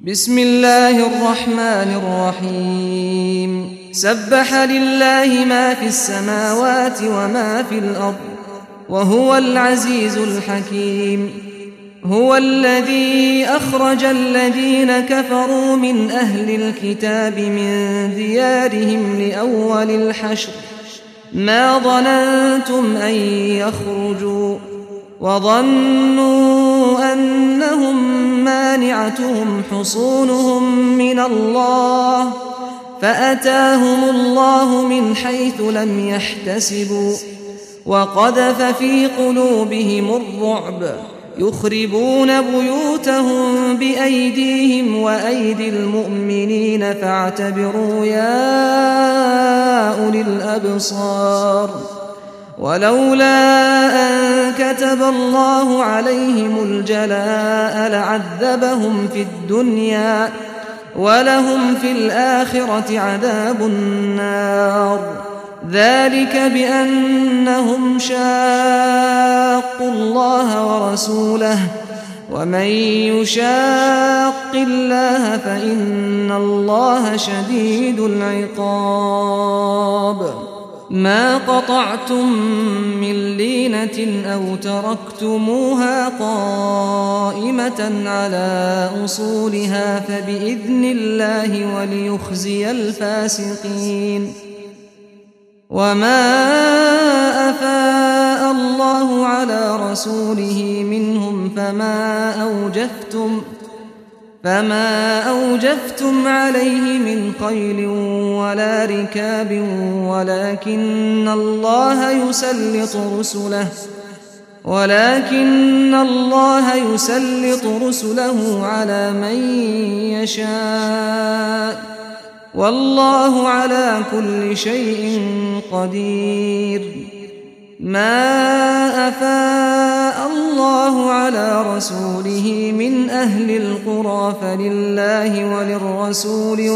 بسم الله الرحمن الرحيم سبح لله ما في السماوات وما في الأرض وهو العزيز الحكيم. هو الذي أخرج الذين كفروا من أهل الكتاب من ديارهم لأول الحشر ما ظننتم أن يخرجوا وظنوا أنهم مانعتهم حصونهم من الله فأتاهم الله من حيث لم يحتسبوا وقذف في قلوبهم الرعب يخربون بيوتهم بأيديهم وأيدي المؤمنين فاعتبروا يا أولي الأبصار. ولولا أن كتب الله عليهم الجلاء لعذبهم في الدنيا ولهم في الآخرة عذاب النار ذلك بأنهم شاقوا الله ورسوله ومن يشاق الله فإن الله شديد العقاب. ما قطعتم من لينة أو تركتموها قائمة على أصولها فبإذن الله وليخزي الفاسقين. وما أفاء الله على رسوله منهم فما أوجفتم عليه من خيل ولا ركاب ولكن الله يسلط رسله على من يشاء والله على كل شيء قدير. ما أفاء الله على رسوله من أهل القرى فلله وللرسول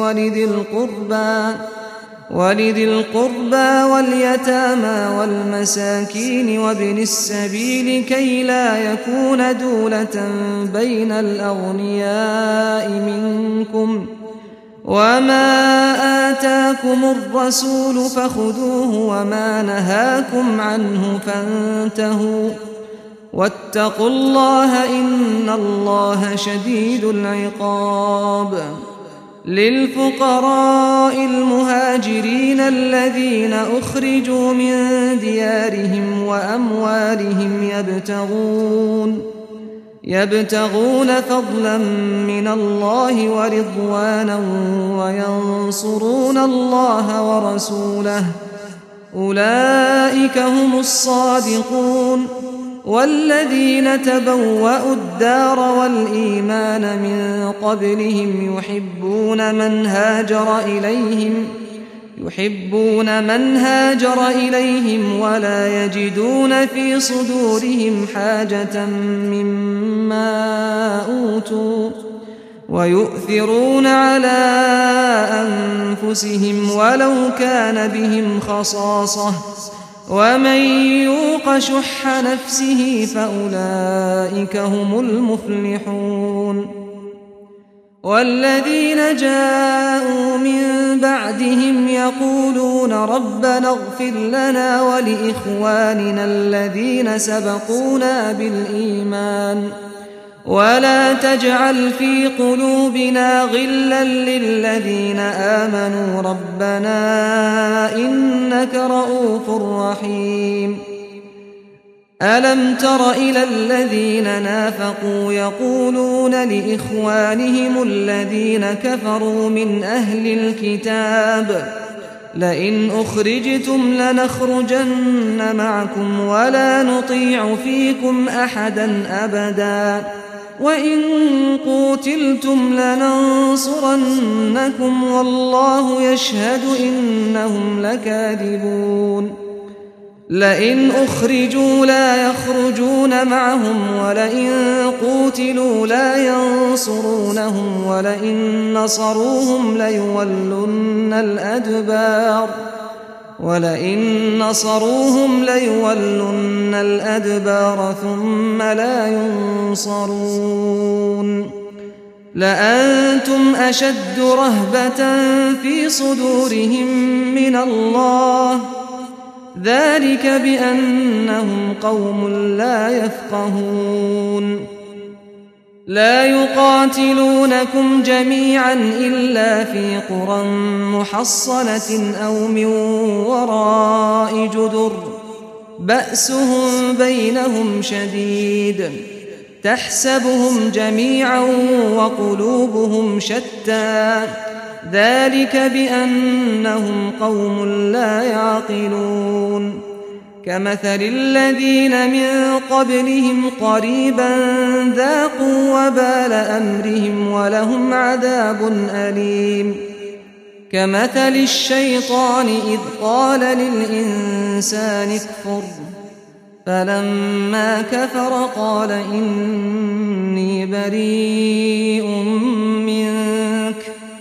ولذي القربى واليتامى والمساكين وابن السبيل كي لا يكون دولة بين الأغنياء منكم. وما آتاكم الرسول فخذوه وما نهاكم عنه فانتهوا واتقوا الله إن الله شديد العقاب. للفقراء المهاجرين الذين أخرجوا من ديارهم وأموالهم يبتغون فضلا من الله ورضوانا وينصرون الله ورسوله أولئك هم الصادقون. والذين تبوأوا الدار والإيمان من قبلهم يحبون من هاجر إليهم ولا يجدون في صدورهم حاجة مما أوتوا ويؤثرون على أنفسهم ولو كان بهم خصاصة ومن يوق شح نفسه فأولئك هم المفلحون. والذين جاءوا من بعدهم يقولون ربنا اغفر لنا ولإخواننا الذين سبقونا بالإيمان ولا تجعل في قلوبنا غلا للذين آمنوا ربنا إنك رؤوف رحيم. ألم تر إلى الذين نافقوا يقولون لإخوانهم الذين كفروا من أهل الكتاب لئن أخرجتم لنخرجن معكم ولا نطيع فيكم أحدا أبدا وإن قوتلتم لننصرنكم والله يشهد إنهم لكاذبون. لئن أخرجوا لا يخرجون معهم ولئن قوتلوا لا ينصرونهم ولئن نصروهم ليولن الأدبار ثم لا ينصرون. لأنتم أشد رهبة في صدورهم من الله، ذلك بأنهم قوم لا يفقهون. لا يقاتلونكم جميعا إلا في قرى محصنة أو من وراء جدر بأسهم بينهم شديد، تحسبهم جميعا وقلوبهم شتى، ذلك بأنهم قوم لا يعقلون. كمثل الذين من قبلهم قريبا ذاقوا وبال أمرهم ولهم عذاب أليم. كمثل الشيطان إذ قال للإنسان اكفر فلما كفر قال إني بريء منك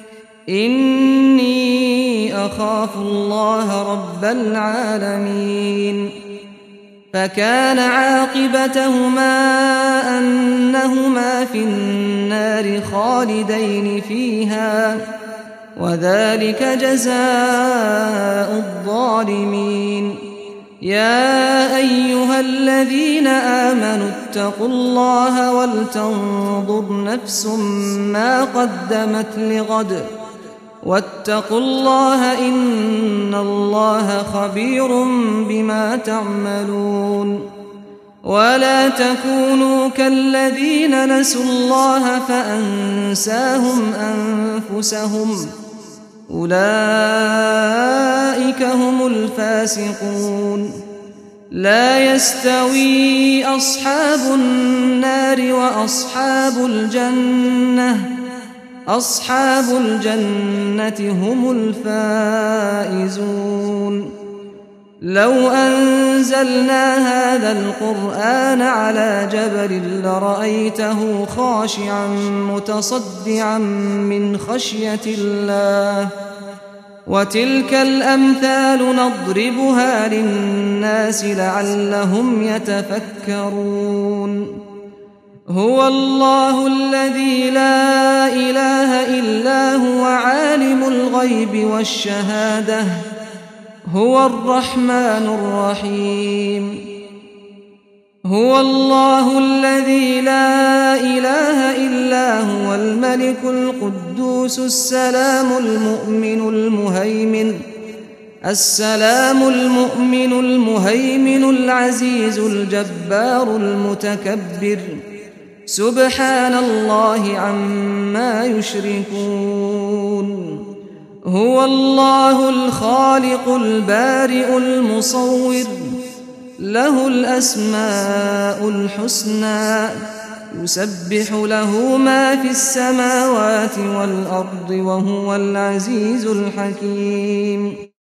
إني أخاف الله رب العالمين. فكان عاقبتهما أنهما في النار خالدين فيها، وذلك جزاء الظالمين. يا أيها الذين آمنوا اتقوا الله ولتنظر نفس ما قدمت لغد واتقوا الله إن الله خبير بما تعملون. ولا تكونوا كالذين نسوا الله فأنساهم أنفسهم أولئك هم الفاسقون. لا يستوي أصحاب النار وأصحاب الجنة، أصحاب الجنة هم الفائزون. لو أنزلنا هذا القرآن على جبل لرأيته خاشعا متصدعا من خشية الله. وتلك الأمثال نضربها للناس لعلهم يتفكرون. هو الله الذي لا إله إلا هو عالم الغيب والشهادة هو الرحمن الرحيم. هو الله الذي لا إله إلا هو الملك القدوس السلام المؤمن العزيز الجبار المتكبر سبحان الله عما يشركون. هو الله الخالق البارئ المصور له الأسماء الحسنى يسبح له ما في السماوات والأرض وهو العزيز الحكيم.